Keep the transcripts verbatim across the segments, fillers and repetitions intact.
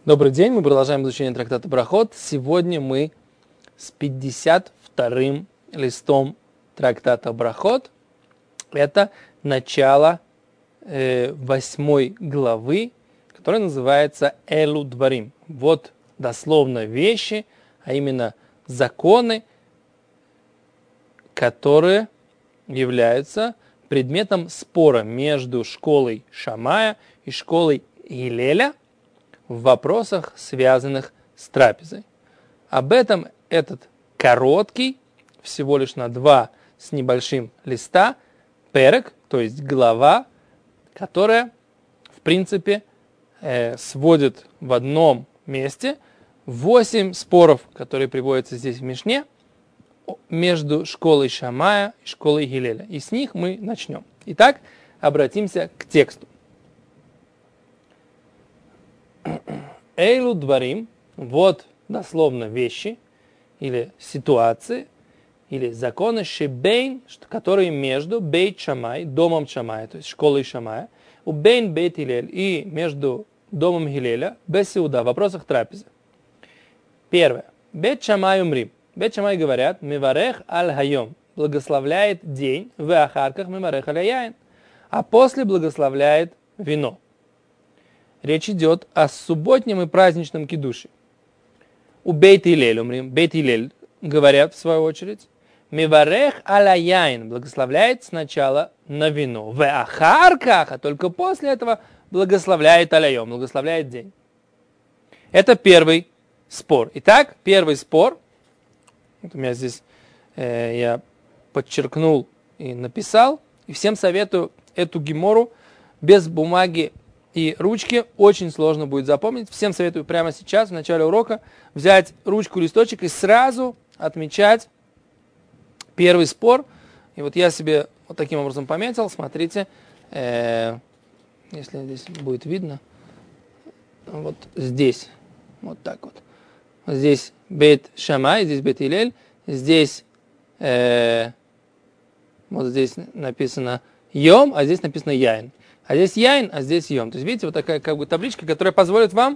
Добрый день, мы продолжаем изучение трактата Брахот. Сегодня мы с пятьдесят вторым листом трактата Брахот. Это начало э, восьмой главы, которая называется Элу Дварим. Вот дословно вещи, а именно законы, которые являются предметом спора между школой Шамая и школой Гилеля в вопросах, связанных с трапезой. Об этом этот короткий, всего лишь на два с небольшим листа, перек, то есть глава, которая, в принципе, э, сводит в одном месте восемь споров, которые приводятся здесь в Мишне, между школой Шамая и школой Гилеля. И с них мы начнем. Итак, обратимся к тексту. Эйлу Дварим, вот дословно вещи, или ситуации, или законы шебейн, которые между Бейт Шамай, домом Шамая, то есть школой Шамая, у Бейн Бейт Гилель и между домом Гилеля, без Сеуда, в вопросах трапезы. Первое. Бейт Шамай умрим. Бейт Шамай говорят, миварех аль-хайом, благословляет день, в ахарках миварех аль-яин, а после благословляет вино. Речь идет о субботнем и праздничном кидуше. У Бейт Гилель умрим. Бейт Гилель говорят, в свою очередь, миварех аль-яин, благословляет сначала на вино, в ахарках, а только после этого благословляет аль-хайом, благословляет день. Это первый спор. Итак, первый спор, вот у меня здесь э, я подчеркнул и написал, и всем советую эту гемору без бумаги и ручки, очень сложно будет запомнить. Всем советую прямо сейчас, в начале урока, взять ручку, листочек и сразу отмечать первый спор. И вот я себе вот таким образом пометил, смотрите, э, если здесь будет видно, вот здесь, вот так вот. Здесь Бейт Шамай, здесь Бейт Гилель, здесь э, вот здесь написано Йом, а здесь написано Яин. А здесь Яин, а здесь Йом. То есть, видите, вот такая как бы табличка, которая позволит вам,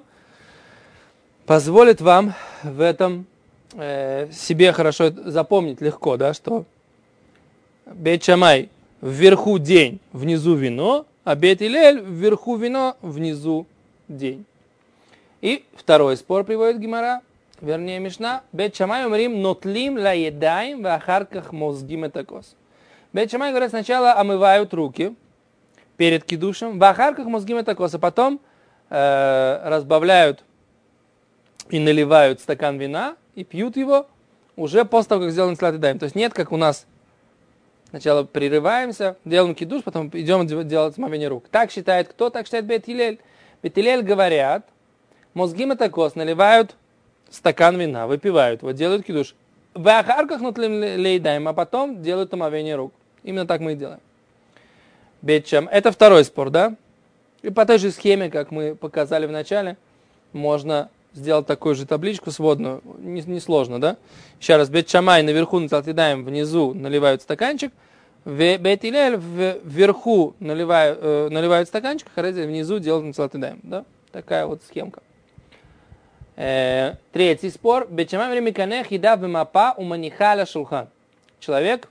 позволит вам в этом э, себе хорошо запомнить легко, да, что Бейт Шамай вверху день, внизу вино, а Бейт Гилель вверху вино, внизу день. И второй спор приводит Гемара, вернее Мишна. Бейт Шамай умрим нотлим ла едаим ва ахарках мозгим этакос. Бейт Шамай говорят, сначала омывают руки перед кидушем, в ахарках мозгим этакос, а потом э, разбавляют и наливают стакан вина и пьют его уже после того, как сделан нецилат ядаим. То есть нет, как у нас, сначала прерываемся, делаем кидуш, потом идем делать омовение рук. Так считает кто? Так считает Бейт Гилель. Бейт Гилель говорят, мозгим этакос, наливают стакан вина, выпивают, вот делают кидуш. В ахарках нотлим ла едаим, а потом делают омовение рук. Именно так мы и делаем. Бетчам. Это второй спор, да? И по той же схеме, как мы показали в начале, можно сделать такую же табличку сводную. Несложно, не да? Еще раз. Бейт Шамай наверху нецилат ядаим, внизу наливают стаканчик. Бейт Гилель вверху наливают, э, наливают стаканчик, а внизу делают нецилат ядаим. Да? Такая вот схемка. Э, третий спор. Бейт Шамай время канех еда в мапа у манихаля шулхан. Человек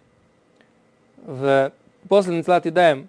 в, после нецилат ядаим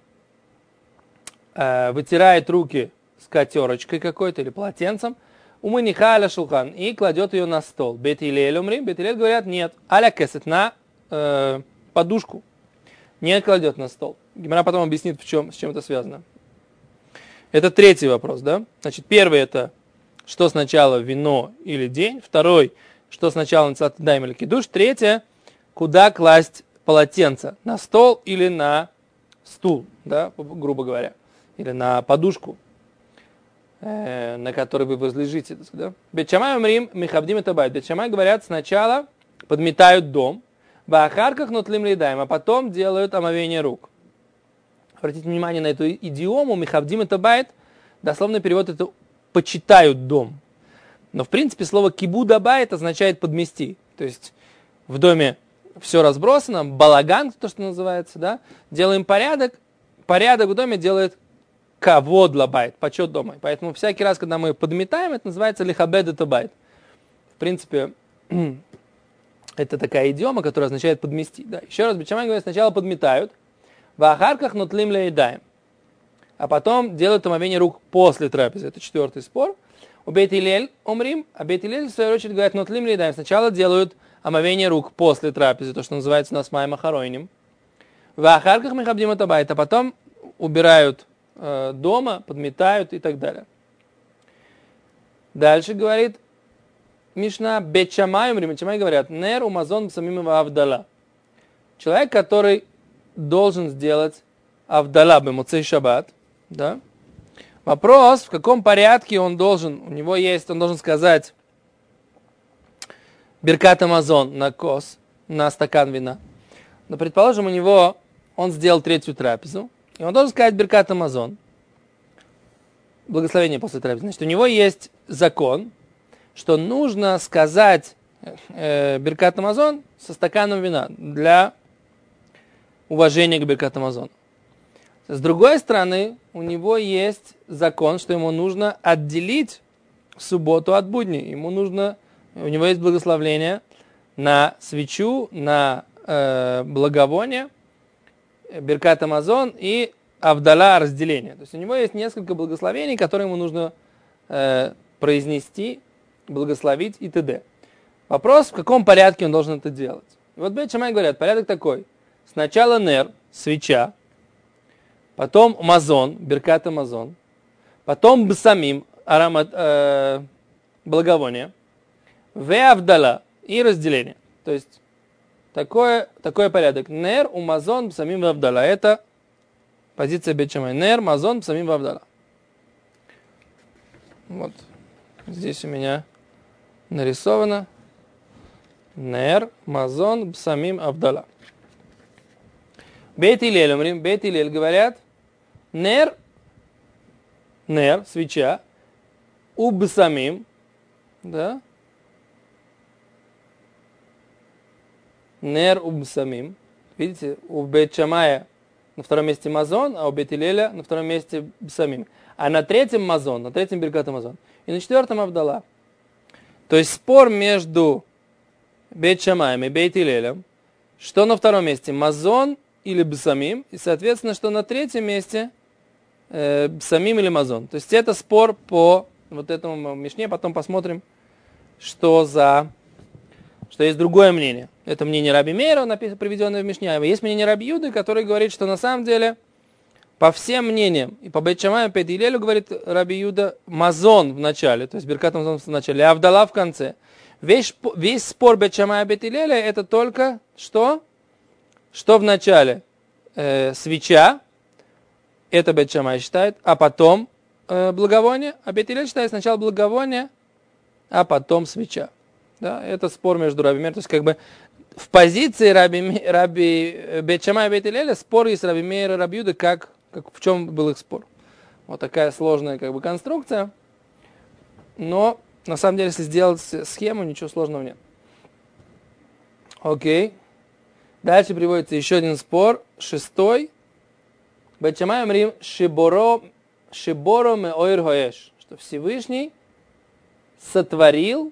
вытирает руки скатерочкой какой-то или полотенцем, уманихаля шулхан, и кладет ее на стол. Бейт Гилель умрим, Бейт Гилель говорят, нет, аля кесет, на э, подушку, не кладет на стол. Гемара потом объяснит, в чем, с чем это связано. Это третий вопрос, да? Значит, первый это, что сначала вино или день, второй, что сначала нецилат ядаим или кидуш, третье, куда класть полотенце, на стол или на стул, да, грубо говоря. Или на подушку, э, на которой вы возлежите. Да? Бейт Шамай умрим, михабдим это байт. Бейт Шамай говорят, сначала подметают дом, в ахарках нотлим ла едаим, а потом делают омовение рук. Обратите внимание на эту идиому, михабдим это байт, дословный перевод это почитают дом. Но в принципе слово кибуд абайт означает подмести. То есть в доме все разбросано, балаган, то, что называется, да, делаем порядок, порядок в доме делает кавод лабайт, почет дома. Поэтому всякий раз, когда мы подметаем, это называется лихабед это байт. В принципе, это такая идиома, которая означает подмести. Да. Еще раз, Бейт Шамай говорит, сначала подметают, в ахарках нутлим леедаем, а потом делают омовение рук после трапезы. Это четвертый спор. У Бейт Илель умрим, а Бейт Илель в свою очередь говорят нутлим леедаем. Сначала делают омовение рук после трапезы, то, что называется у нас маем ахаройним. В ахарках михабдим это байт, а потом убирают э, дома, подметают и так далее. Дальше говорит Мишна, Бейт Шамай умрим, Бейт Шамай говорят, нер умазон самим ва авдала. Человек, который должен сделать авдала бемуцей шаббат, да? Вопрос, в каком порядке он должен, у него есть, он должен сказать Биркат Амазон на кос, на стакан вина. Но, предположим, у него, он сделал третью трапезу, и он должен сказать Биркат Амазон, благословение после трапезы. Значит, у него есть закон, что нужно сказать э, Биркат Амазон со стаканом вина для уважения к Биркат Амазон. С другой стороны, у него есть закон, что ему нужно отделить субботу от будней. Ему нужно, у него есть благословление на свечу, на э, благовоние, Биркат Амазон и Авдала разделение. То есть у него есть несколько благословений, которые ему нужно э, произнести, благословить и т.д. Вопрос, в каком порядке он должен это делать. И вот Бейт Шамай говорят, порядок такой. Сначала нер, свеча, потом мазон, Биркат Амазон, потом бсамим, аромат, э, благовоние, ве авдала и разделение. То есть такой, такой порядок. Нер, умазон, бсамим, ве авдала. Это позиция Бейт Шамай. Нер, мазон, бсамим, ве авдала. Вот. Здесь у меня нарисовано нер, мазон, бсамим, авдала. Бейт Илель, умрим, Бейт Илель говорят, нер, нер, свеча, убсамим, да, нер убсамим. Видите, у Бейт Шамая на втором месте мазон, а у Бейт Илеля на втором месте бсамим. А на третьем мазон, на третьем Биркат Амазон. И на четвертом авдала. То есть спор между Бейт Шамаем и Бейт Илелем, что на втором месте мазон или бсамим, и, соответственно, что на третьем месте э, бсамим или мазон. То есть это спор по вот этому Мишне, потом посмотрим, что за... что есть другое мнение. Это мнение Раби Мейра, приведенное в Мишне. А есть мнение Раби Юды, который говорит, что на самом деле, по всем мнениям, и по Бейт Шамаю, и по Бейт Илелю, говорит Раби Юда, мазон в начале, то есть Биркат Амазон в начале, а авдала в конце. Весь, весь спор Бейт Шамая и Бейт Илеля это только что? Что в начале? Э, свеча, это Бейт Шамай считает, а потом э, благовоние, а Бейт Илель считает сначала благовоние, а потом свеча. Да, это спор между Раби Мейр, то есть как бы в позиции Раби, Раби Бейт Шамая и Бейт Илеля спор есть Раби Мейр и Раби Юда, как, как в чем был их спор. Вот такая сложная как бы конструкция, но на самом деле, если сделать схему, ничего сложного нет. Окей. Дальше приводится еще один спор, шестой. Бейт Шамай умрим шиборо, шиборо ме ойр хоэш, что Всевышний сотворил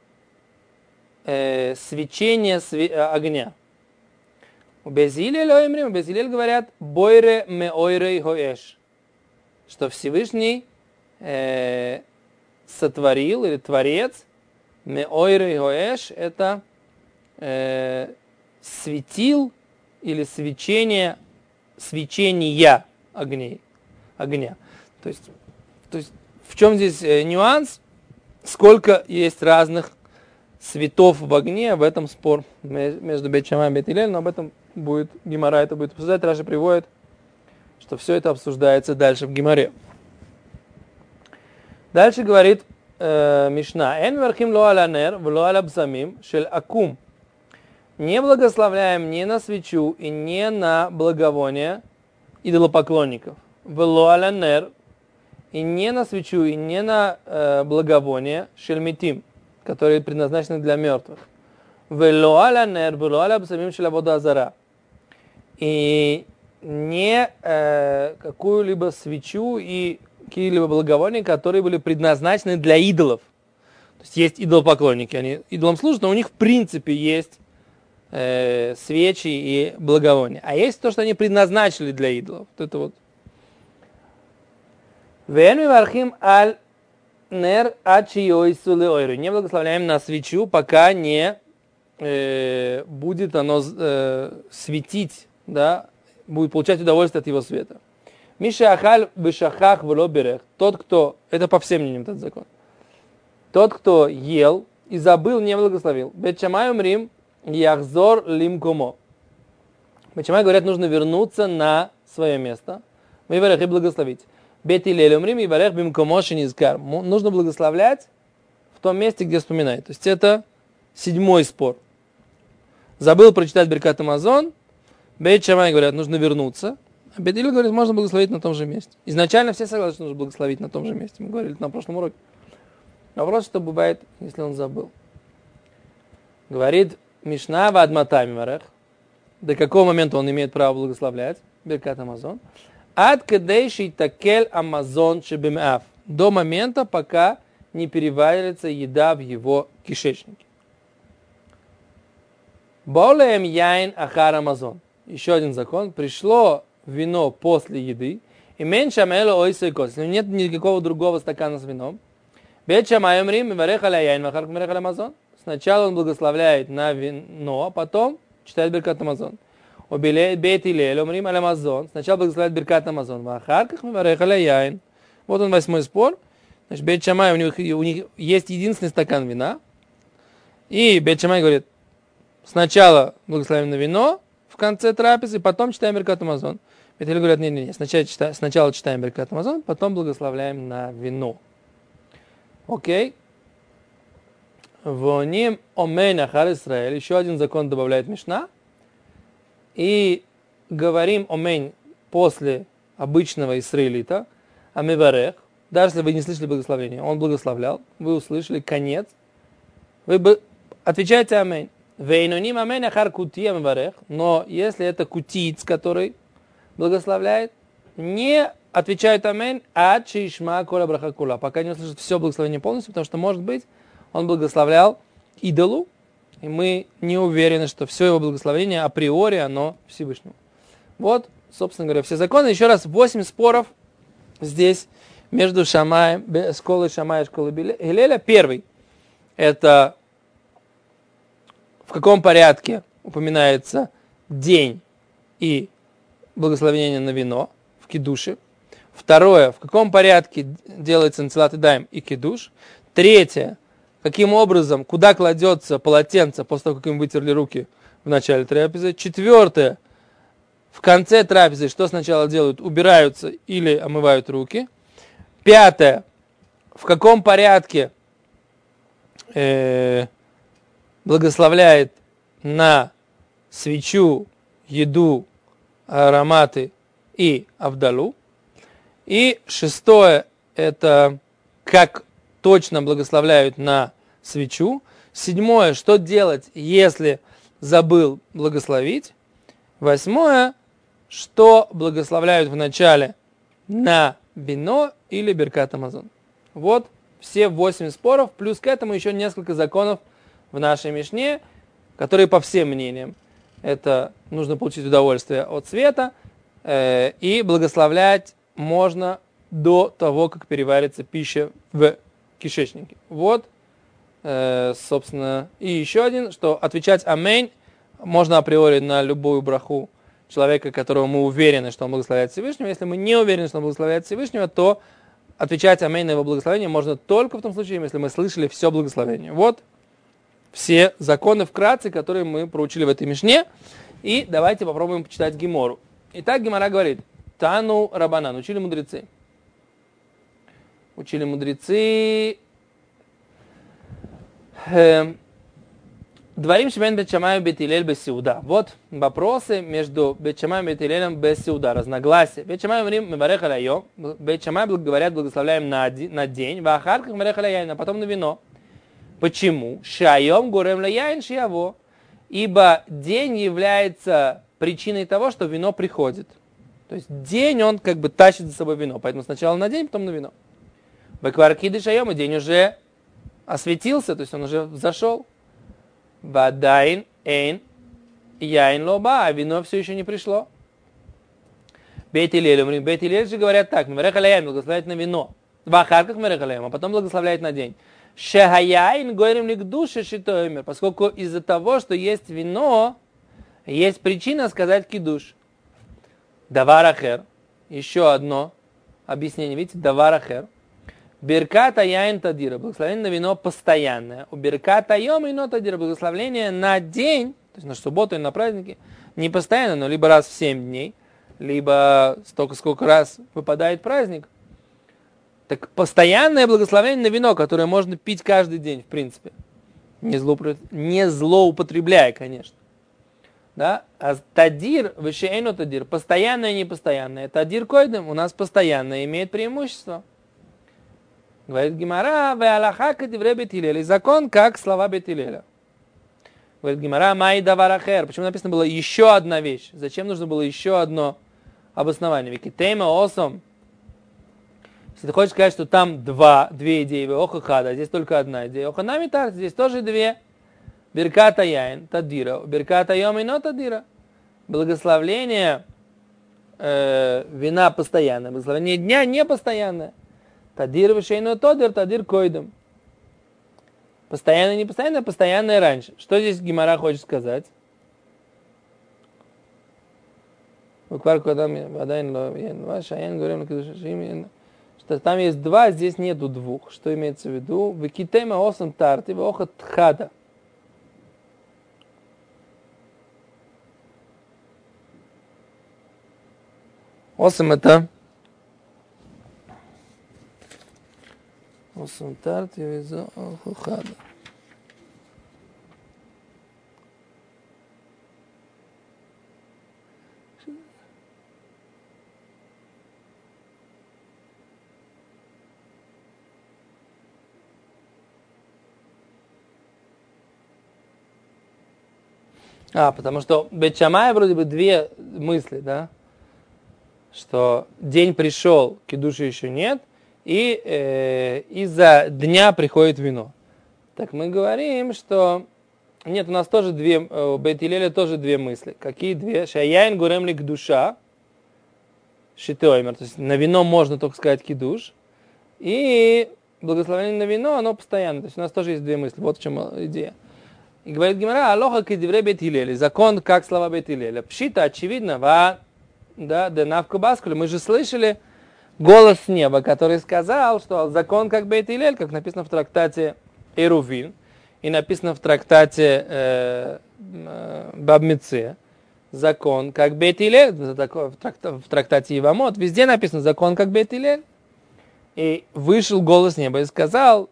э, свечение све- огня. У Бейт Илель умрим, у Бейт Илель говорят бойре ме ойрей хоэш, что Всевышний э, сотворил, или творец, ме ойрей хоэш, это э, светил или свечение, свечения огней, огня. То есть, то есть в чем здесь э, нюанс? Сколько есть разных цветов в огне, в этом спор между Бейт Шамай и Бейт Илель, но об этом будет Гемара, это будет обсуждать. Раши приводит, что все это обсуждается дальше в Гемаре. Дальше говорит э, Мишна, «Эн верхим ло аля нер, вло аля бсамим, шель акум». Не благословляем ни на свечу и не на благовоние идолопоклонников. «Вло аля нер», и не на свечу, и не на э, благовоние шельмитим, которые предназначены для мертвых. «Вло аля нер, вло аля бсамим, шель авода зара». И не э, какую-либо свечу и какие-либо благовония, которые были предназначены для идолов. То есть есть идолопоклонники, они идолам служат, но у них в принципе есть э, свечи и благовония. А есть то, что они предназначили для идолов. Вот это вот. Вен вархим аль нер ачиойсу леойру. Не благословляем на свечу, пока не э, будет оно э, светить, да, будет получать удовольствие от его света. Миша ахаль бешахах вло берех. Тот, кто, это по всем мнениям этот закон. Тот, кто ел и забыл, не благословил. Бет Шамай умрим яхзор лимкомо. Бет Шамай говорят, нужно вернуться на свое место. Мы варех и благословить. Бет Илель умрим и варех бимкомо шинизкар. Нужно благословлять в том месте, где вспоминает. То есть это седьмой спор. Забыл прочитать Беркат Амазон. Бет Шамай говорят, нужно вернуться. А Бет Илель говорит, можно благословить на том же месте. Изначально все согласны, что нужно благословить на том же месте. Мы говорили это на прошлом уроке. Вопрос, что бывает, если он забыл. Говорит Мишна в Адматами Варех. До какого момента он имеет право благословлять? Беркат Амазон. Ад кадейший такель Амазон шебемеав. До момента, пока не переваривается еда в его кишечнике. Болеем яин ахар Амазон. Еще один закон. Пришло вино после еды. И меньше амело ойсой кос. Нет никакого другого стакана с вином. Бет Шамай умрим и варех аля яин вахар варех аля Амазон. Сначала он благословляет на вино, а потом читает Беркат Амазон. Бет Илель умрим аля Амазон. Сначала благословляет Беркат Амазон. Вахар варех аля яин. Вот он восьмой спор. Значит, Бет Шамай, у них, у них есть единственный стакан вина. И Бет Шамай говорит, сначала благословим на вино в конце трапезы, потом читаем Беркат Амазон. Бет Илель говорят, нет, нет, нет, сначала, читаем, сначала читаем Беркат Амазон, потом благословляем на вино. Окей. Воним омейн ахар Исраэль. Еще один закон добавляет Мишна. И говорим омейн после обычного исраилита. Амиварех. Даже если вы не слышали благословения, он благословлял. Вы услышали конец. Вы бы отвечаете амейн. Вейнуним омейн ахар кути амиварех. Но если это кутиц, который благословляет, не отвечают амейн, а чишма кола браха кула, пока не услышат все благословение полностью, потому что, может быть, он благословлял идолу, и мы не уверены, что все его благословение априори, оно Всевышнему. Вот, собственно говоря, все законы. Еще раз, восемь споров здесь между Шамаем, школой Шамая и школой Гилеля. Первый, это в каком порядке упоминается день и благословение на вино в кидуше. Второе, в каком порядке делается нацилат едаим и кидуш. Третье, каким образом, куда кладется полотенце после того, как им вытерли руки в начале трапезы. Четвертое, в конце трапезы, что сначала делают, убираются или омывают руки. Пятое, в каком порядке э, благословляет на свечу, еду, ароматы и авдалу. И шестое, это как точно благословляют на свечу. Седьмое, что делать, если забыл благословить. Восьмое, что благословляют вначале на вино или Беркат Амазон. Вот все восемь споров, плюс к этому еще несколько законов в нашей Мишне, которые по всем мнениям. Это нужно получить удовольствие от света э, и благословлять можно до того, как переварится пища в кишечнике. Вот, э, собственно, и еще один, что отвечать амейн можно априори на любую браху человека, которого мы уверены, что он благословляет Всевышнего. Если мы не уверены, что он благословляет Всевышнего, то отвечать амейн на его благословение можно только в том случае, если мы слышали все благословение. Вот все законы вкратце, которые мы проучили в этой Мишне. И давайте попробуем почитать Гемору. Итак, Гемара говорит: Тану Рабанан, учили мудрецы. Учили мудрецы. Дворим шемен бет Шамай бет Илель бес Сеуда. Вот вопросы между бет Шамай и бет Илелем без Сеуда. Разногласия. Бет Шамай говорим меварех аля йом. Бет Шамай говорят, благословляем на, на день. Вахарках меварех аля яйн, а потом на вино. Почему? Шайом горем ла яйн шияво. Ибо день является причиной того, что вино приходит. То есть день он как бы тащит за собой вино. Поэтому сначала на день, потом на вино. Беквар кидыш айом, и день уже осветился, то есть он уже взошел. Вадайн эйн яин лоба, а вино все еще не пришло. Бейт Илель, Бейт Илель же говорят так, Мерех Аляйм благословляет на вино. В Ахарках Мерех Аляйм, а потом благословляет на день. Шехаяин говорим ли к душе шитоймер, поскольку из-за того, что есть вино, есть причина сказать кидуш. Даварахер, еще одно объяснение, видите, даварахер. Берката яин тадира, благословение на вино постоянное. У берката йом и тадира, благословение на день, то есть на субботу и на праздники, не постоянно, но либо раз в семь дней, либо столько, сколько раз выпадает праздник. Так постоянное благословение на вино, которое можно пить каждый день, в принципе. Не, злоупотреб... не злоупотребляя, конечно. Да? А тадир, вешеэйну тадир, постоянное и непостоянное. Тадир койдем у нас постоянное имеет преимущество. Говорит Гемара, ве алаха кадивре бейт Илеля. Закон, как слова бейт Илеля. Говорит Гемара, май даварахер. Почему написано было еще одна вещь? Зачем нужно было еще одно обоснование? Викитейма осом. Если ты хочешь сказать, что там два, две идеи, оха хада, здесь только одна идея. Оха намитар, здесь тоже две. Берката яин, тадира. Берката йом и но тадира. Благословление э, вина постоянное. Благословение дня не постоянное. Тадир вишейно тодир, тадир койдем. Постоянное, не постоянное, постоянное раньше. Что здесь Гемара хочет сказать? Что там есть два, здесь нету двух. Что имеется в виду? Векитема осам тарти, веоха тхада. Осам это... Осам тарти, веоха тхада. А, потому что Бейт Шамай вроде бы две мысли, да? Что день пришел, кидуша еще нет, и э, из-за дня приходит вино. Так мы говорим, что... Нет, у нас тоже две, у Бейт Илеля тоже две мысли. Какие две? Шаяин гурем ли кдуша, шитоймер, то есть на вино можно только сказать кидуш, и благословение на вино, оно постоянно. То есть у нас тоже есть две мысли. Вот в чем идея. И говорит Гемара, алоха кедивре бейт Илеля, закон как слова бейт Илеля. Пшита, очевидно, ва, да, денавку баскулю. Мы же слышали голос неба, который сказал, что закон как бейт Илель, как написано в трактате Эрувин, и написано в трактате э, э, Бабмице, закон как бейт Илель, в, тракта, в трактате Ивамот, везде написано закон как бейт Илель. И вышел голос неба и сказал,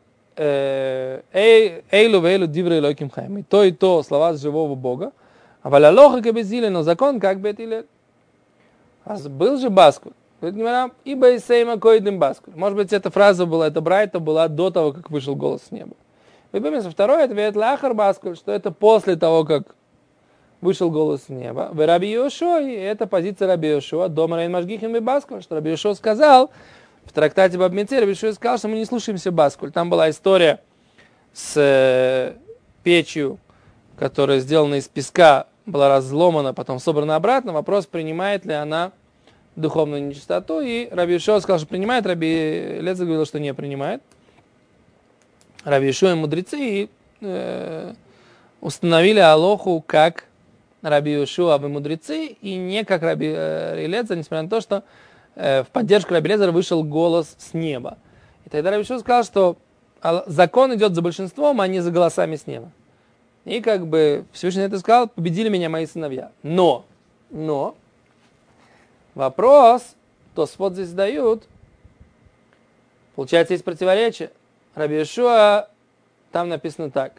Эйлу вейлу диврей лойким хайм. И то, и то слова живого Бога. А валялоха кабезиле, но закон как бейт Илель. А был же баскуль. Ибо исейма койдем баскуль. Может быть, эта фраза была, эта брайта была до того, как вышел голос с неба. И второй ответ лахар баскуль, что это после того, как вышел голос с неба. В Раби Йошуа, и это позиция Раби Йошуа, дома рейн машгихим и баскуль, что Раби Йошуа сказал, в трактате Бабмице Раби Йошуа сказал, что мы не слушаемся баскуль. Там была история с э, печью, которая сделана из песка, была разломана, потом собрана обратно. Вопрос, принимает ли она духовную нечистоту. И Раби Йошуа сказал, что принимает. Раби Леза говорил, что не принимает. Раби Йошуа и мудрецы и, э, установили алоху как Раби Йошуа и мудрецы, и не как Раби э, Леза, несмотря на то, что в поддержку Раби Лезера вышел голос с неба. И тогда Раби Йошуа сказал, что закон идет за большинством, а не за голосами с неба. И как бы Всевышний это сказал, победили меня мои сыновья. Но, но, вопрос, то свод здесь дают, получается, есть противоречие. Раби Йошуа, там написано так,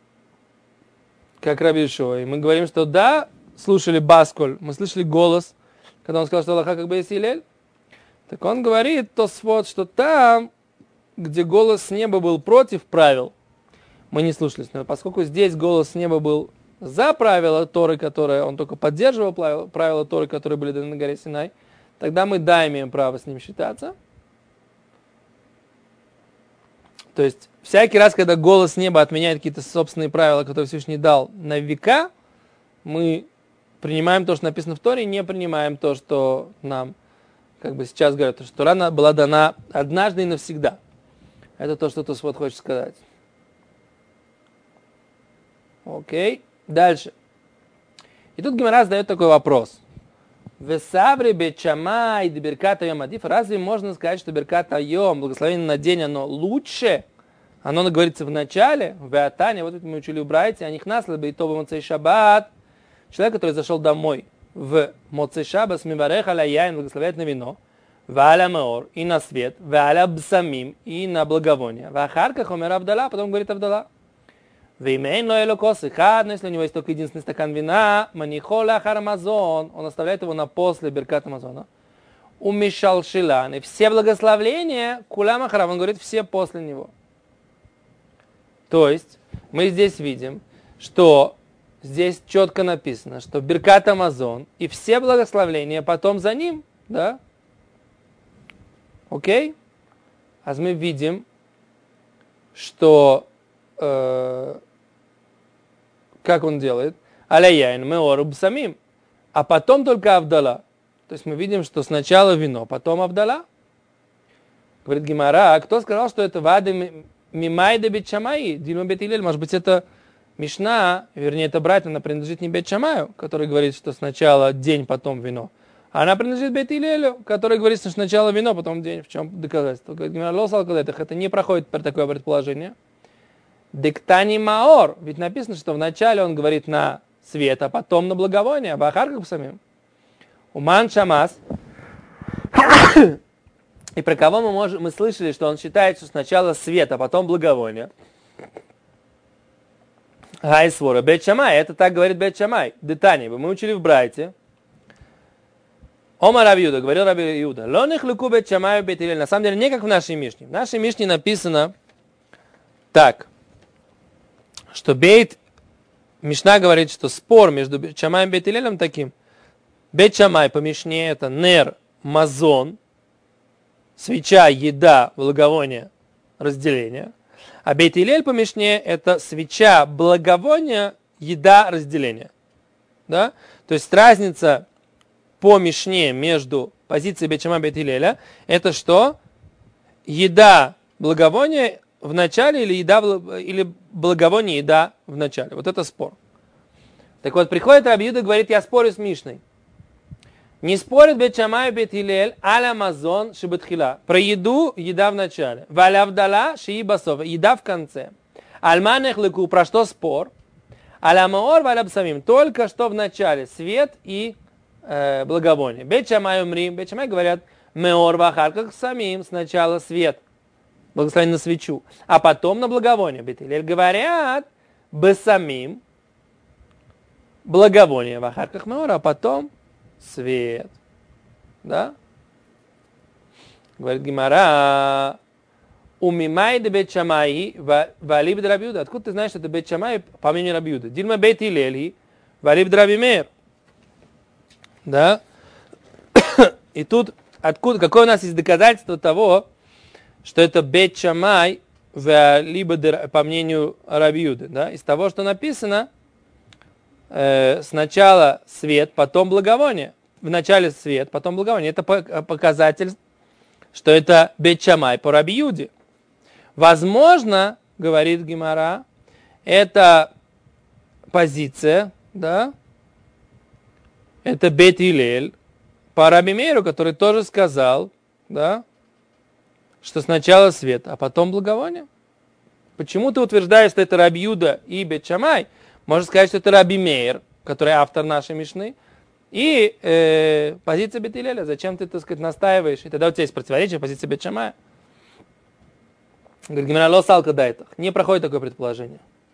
как Раби Йошуа. И мы говорим, что да, слушали баскуль, мы слышали голос, когда он сказал, что Аллаха как бы есть Илель. Так он говорит, Тосфот, что там, где голос с неба был против правил, мы не слушались. Но поскольку здесь голос с неба был за правила Торы, которые он только поддерживал, правила Торы, которые были даны на горе Синай, тогда мы, да, имеем право с ним считаться. То есть, всякий раз, когда голос неба отменяет какие-то собственные правила, которые Всевышний дал на века, мы принимаем то, что написано в Торе, и не принимаем то, что нам, как бы сейчас говорят, что Тора была дана однажды и навсегда. Это то, что Тосфот хочет сказать. Окей, дальше. И тут Гемара задает такой вопрос. Весаври бечамай дебирката йом адиф. Разве можно сказать, что берката йом, благословение на день, оно лучше? Оно говорится в начале, в Атане, вот это мы учили в Брайте, а них насло бы и то бы Моцей Шаббат. Человек, который зашел домой в Моцей Шаббат, смиварех аля яин, благословляет на вино, валя меор, и на свет, валя бсамим, и на благовоние. Вахарках омер Авдала, потом говорит Авдала. Веймейн лоэло косы хад, но если у него есть только единственный стакан вина, манихола харамазон, он оставляет его на после беркат Амазона. Умешал шилан, и все благословления, кулама харам, он говорит, все после него. То есть, мы здесь видим, что здесь четко написано, что беркат Амазон, и все благословления потом за ним, да? Окей? А мы видим, что э, как он делает? Аляяин меоруб самим. А потом только Авдала. То есть мы видим, что сначала вино, потом Авдала. Говорит Гемара, а кто сказал, что это вады мимайда бет Шамаи, дильма бет Илель? Может быть, это Мишна, вернее, это братья, она принадлежит не бет Шамаю, который говорит, что сначала день, потом вино. А она принадлежит бет Илелю, который говорит, что сначала вино, потом день. В чем доказательство? Говорит Гемара, лосал кадетах, это не проходит такое предположение. Дектани маор. Ведь написано, что вначале он говорит на свет, а потом на благовоние. Бахарках самим. Уман шамас. И про кого мы можем, мы слышали, что он считает, что сначала свет, а потом благовоние. Гайсвора. Бет Шамай. Это так говорит Бет Шамай. Детани. Мы учили в Брайте. Ома Раби Юда. Говорил Раби Юда. Лоних луку Бет Шамай бет Илель. На самом деле не как в нашей Мишне. В нашей Мишне написано так, что Бейт, Мишна говорит, что спор между Бет Шамаем и Бет Илелем таким. Бет Шамай по Мишне это нер, мазон, свеча, еда, благовоние, разделение. А Бет Илель по Мишне это свеча, благовоние, еда, разделение. Да? То есть разница по Мишне между позицией Бет Шамая и Бет Илеля это что? Еда, благовоние в начале или еда или благовоние еда в начале. Вот это спор. Так вот, приходит Раби Юда и говорит, я спорю с Мишной. Не спорит Бет Шамай и Бет Илель аля мазон шебетхила. Про еду, еда в начале. Валя авдала шии басов. Еда в конце. Альманех леку. Про что спор? Аля маор валя бсамим. Только что в начале. Свет и э, благовоние. Бет Шамай умрим. Бет Шамай говорят, меор вахарках самим. Сначала свет. Благословение на свечу. А потом на благовоние. Бет Илель говорят, бсамим. Благовоние в ахарках меор. А потом свет. Да? Говорит Гемара, умимай де Бет Шамай валиб де Раби Юда. Откуда ты знаешь, что это Бет Шамай по мнению Раби Юда? Дильма Бет Илель валиб де Раби Меир. Да? И тут, откуда, какое у нас есть доказательство того, что это Бет Шамай либо по мнению Раби Юды? Да? Из того, что написано, э, сначала свет, потом благовоние. Вначале свет, потом благовоние. Это показатель, что это Бет Шамай по Раби Юде. Возможно, говорит Гемара, это позиция, да, это Бет Илель по Раби Меиру, который тоже сказал, да, что сначала свет, а потом благовоние. Почему ты утверждаешь, что это Раби Юда и Бет Шамай? Можно сказать, что это Раби Меир, который автор нашей Мишны, и э, позиция Бет Илеля. Зачем ты, так сказать, настаиваешь? И тогда у тебя есть противоречие позиции Бет Шамая. Говорит, Гемара лосалка дайтах. Не проходит такое предположение.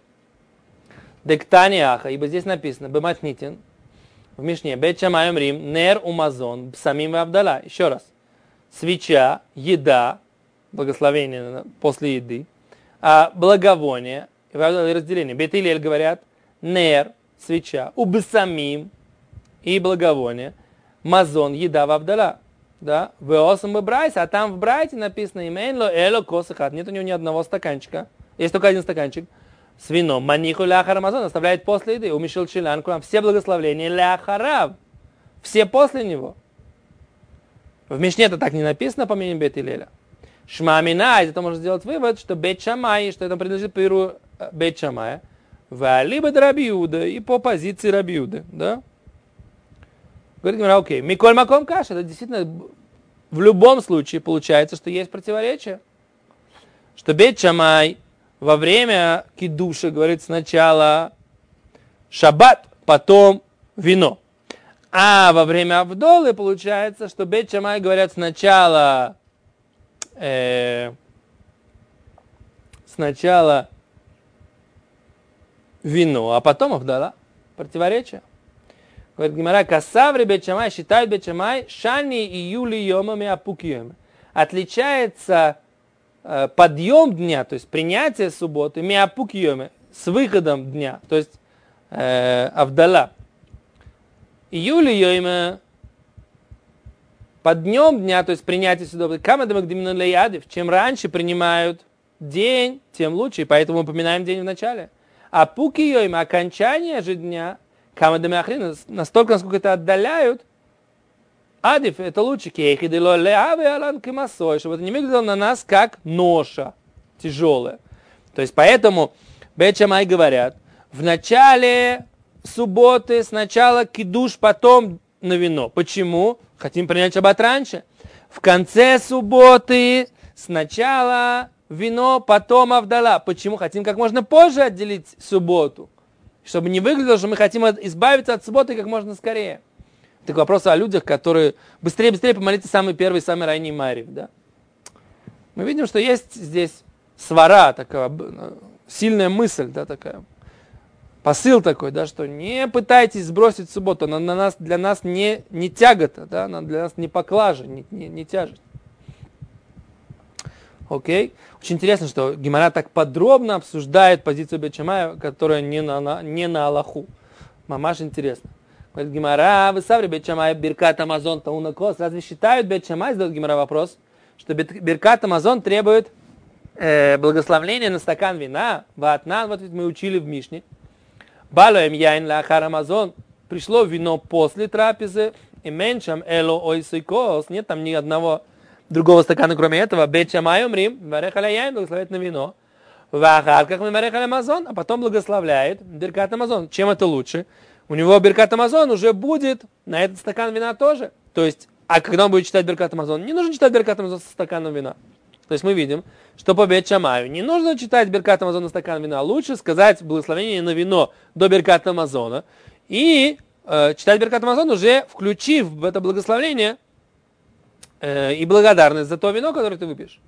Дектани аха, ибо здесь написано, бематнитин, в Мишне, Бет Шамай умрим, нер умазон, самим и авдала. Еще раз. Свеча, еда, благословение после еды, а благовоние и разделение. Бет Илель говорят, нер, свеча, убсамим и благовоние, мазон, еда в авдала. да, веосам бы брайс, а там в брайте написано именно эло косахат. Нет у него ни одного стаканчика. Есть только один стаканчик с вином. Маниху ляхар Амазон оставляет после еды. Умешил челян курам. Все благословления ляхарав. Все после него. В Мишне это так не написано, по мнению Бет Илеля. Шма Амина, из этого можно сделать вывод, что Бет Шамай, что это принадлежит по иру Бет Шамая, либо до Раби Иуда, и по позиции Раби Иуды, да? Говорит Гемара, окей, Миколь Маком Каша, это действительно в любом случае получается, что есть противоречие. Что Бет Шамай во время кидуша говорит сначала шаббат, потом вино. А во время Авдолы получается, что Бет Шамай говорят сначала э, сначала вино, а потом Авдола. Противоречие. Говорит Гемара, касаври Бет Шамай, считают Бет Шамай, шани и юли йомами апукиёми. Отличается э, подъем дня, то есть принятие субботы, миапукиёми, с выходом дня, то есть э, Авдола. Июля йойма под днем дня, то есть принятие субботы, чем раньше принимают день, тем лучше, и поэтому мы упоминаем день в начале. А пуки йойма, окончание же дня, настолько, насколько это отдаляют, адиф, это лучше, чтобы это не выглядело на нас как ноша тяжелая. То есть поэтому Бет Шамай говорят, в начале субботы сначала кидуш, потом на вино. Почему? Хотим принять шаббат раньше. В конце субботы сначала вино, потом Авдола. Почему? Хотим как можно позже отделить субботу. Чтобы не выглядело, что мы хотим избавиться от субботы как можно скорее. Так вопрос о людях, которые быстрее-быстрее помолиться самый первый, самый ранний Марив. Да? Мы видим, что есть здесь свара, такая сильная мысль, да, такая. Посыл такой, да, что не пытайтесь сбросить субботу, она на нас, для нас не, не тягота, да, она для нас не поклажа, не, не, не тяжесть. Окей. Очень интересно, что Гемара так подробно обсуждает позицию Бет Шамая, которая не на, не на Аллаху. Мамаш интересно. Говорит Гемара, вы саври Бет Шамай, Биркат Амазон, Тауна Кос. Разве считают Бет Шамай, задает Гемара вопрос, что Биркат Амазон требует э, благословения на стакан вина, ватнан, вот ведь мы учили в Мишне. Балоем яин лахар Амазон. Пришло вино после трапезы. И меньшам эло ойсойкос. Нет там ни одного другого стакана, кроме этого. Бет Шамай умрим. Варехаля яин благословляет на вино. Вахар, как мы варехаля Амазон. А потом благословляет Биркат Амазон. Чем это лучше? У него Биркат Амазон уже будет на этот стакан вина тоже. То есть, а когда он будет читать Биркат Амазон? Не нужно читать Биркат Амазон со стаканом вина. То есть мы видим, что по Бет Шамаю не нужно читать Биркат Амазон на стакан вина, лучше сказать благословение на вино до Биркат Амазона и э, читать Биркат Амазон, уже включив в это благословение э, и благодарность за то вино, которое ты выпьешь.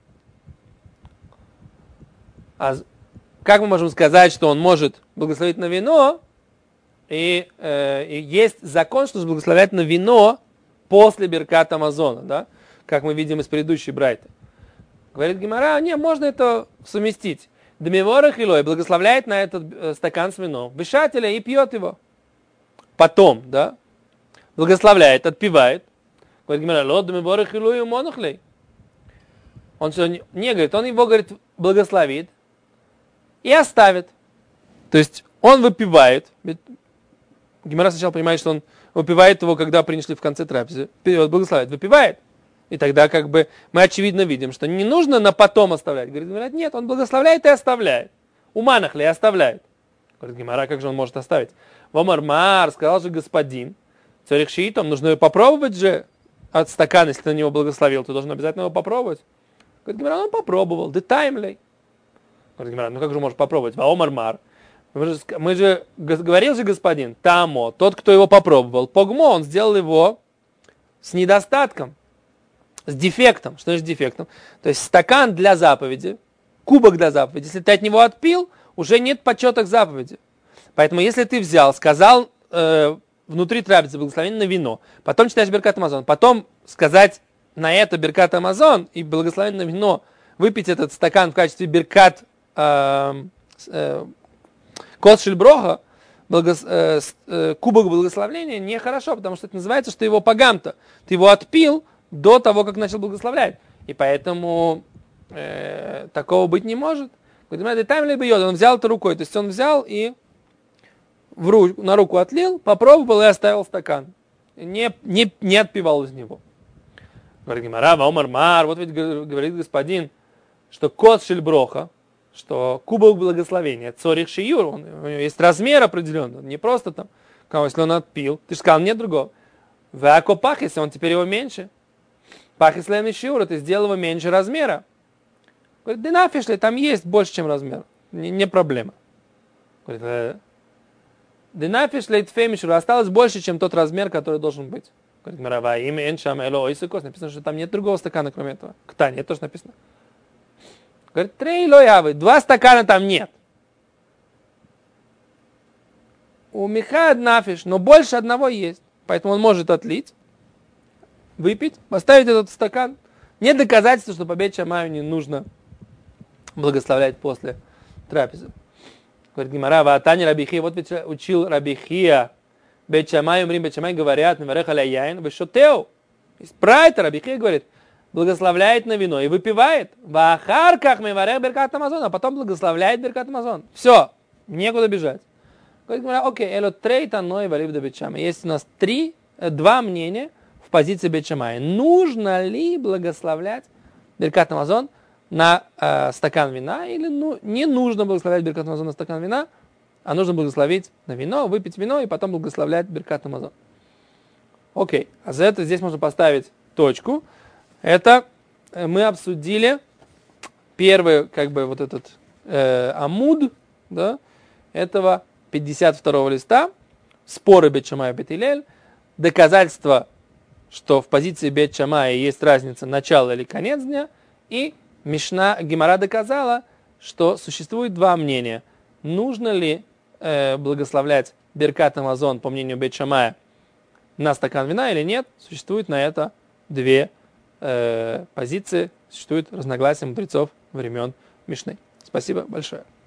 А как мы можем сказать, что он может благословить на вино, и, э, и есть закон, что благословлять на вино после Биркат Амазона, да? Как мы видим из предыдущей брайты. Говорит Гемара, не, можно это совместить. Дмивора Хилой благословляет на этот э, стакан с вином вышателя и пьет его. Потом, да, благословляет, отпивает. Говорит Гемара, ло Дмивора Хилой монохлей. Он все не, не говорит, он его, говорит, благословит и оставит. То есть он выпивает. Гемара сначала понимает, что он выпивает его, когда принесли в конце трапезы. Благословляет, выпивает. И тогда как бы мы очевидно видим, что не нужно на потом оставлять. Говорит, говорят, нет, он благословляет и оставляет. У манахли оставляет. Говорит, Гемара, как же он может оставить? Вомармар, сказал же господин, царих шиитом, нужно попробовать же от стакана, если ты на него благословил, ты должен обязательно его попробовать. Говорит, Гемара, он попробовал, да таймлей. Говорит, Гемара, ну как же может попробовать? Вомармар. Мы же, мы же говорил же господин, тамо, тот, кто его попробовал, погмо, он сделал его с недостатком. С дефектом. Что значит дефектом? То есть стакан для заповеди, кубок для заповеди. Если ты от него отпил, уже нет почета к заповеди. Поэтому если ты взял, сказал э, внутри трапезы благословение на вино, потом читаешь Биркат Амазон, потом сказать на это Биркат Амазон и благословение на вино, выпить этот стакан в качестве Биркат э, э, Кос Шильброха, благос, э, э, кубок благословения, нехорошо, потому что это называется, что его погамто. Ты его отпил, до того, как начал благословлять. И поэтому э, такого быть не может. Он взял это рукой, то есть он взял и в руку, на руку отлил, попробовал и оставил стакан. Не, не, не отпивал из него. Говорит Гемара, Омар Мар, вот ведь говорит господин, что кот шельброха, что кубок благословения, цорих шиюр, он, у него есть размер определенный, не просто там, если он отпил, ты же сказал, нет другого. Вако пахис, он теперь его меньше. Пахис лэм шиюр, ты сделал его меньше размера. Говорит, да нафиг ли, там есть больше, чем размер, не, не проблема. Говорит, да нафиг ли, тфемишур, осталось больше, чем тот размер, который должен быть. Говорит, Мирава, имя эншам эло ойсукос, написано, что там нет другого стакана, кроме этого. Кта, нет, тоже написано. Говорит, трей лоявы, два стакана там нет. У Михая нафиш, но больше одного есть. Поэтому он может отлить, выпить, поставить этот стакан. Нет доказательства, что по Бейт Шамаю не нужно благословлять после трапезы. Говорит Гемара, ваатани Рабихия, вот ведь учил Рабихия, Бейт Шамай, умрим Бейт Шамай, говорят, миварех аля яин, вешотеу. Прайтер Рабихия говорит, благословляет на вино и выпивает. В ахарках миварех беркат амазон, а потом благословляет беркат амазон. Все, некуда бежать. Говорит Гемара, окей, эло трейта ной валив да Бейт Шамай. Есть у нас три, два мнения в позиции Бейт Шамай. Нужно ли благословлять беркат амазон на э, стакан вина, или ну, не нужно благословлять беркат амазон на стакан вина, а нужно благословить на вино, выпить вино и потом благословлять беркат амазон. Окей, а за это здесь можно поставить точку. Это мы обсудили первый, как бы, вот этот э, амуд, да, этого пятьдесят второго листа, споры Бейт Шамай и Бейт Гиллель, доказательство, что в позиции Бейт Шамай есть разница начало или конец дня, и Мишна Гемара доказала, что существует два мнения. Нужно ли э, благословлять беркат амазон, по мнению Бейт Шамая, на стакан вина или нет? Существует на это две э, позиции. Существует разногласие мудрецов времен Мишны. Спасибо большое.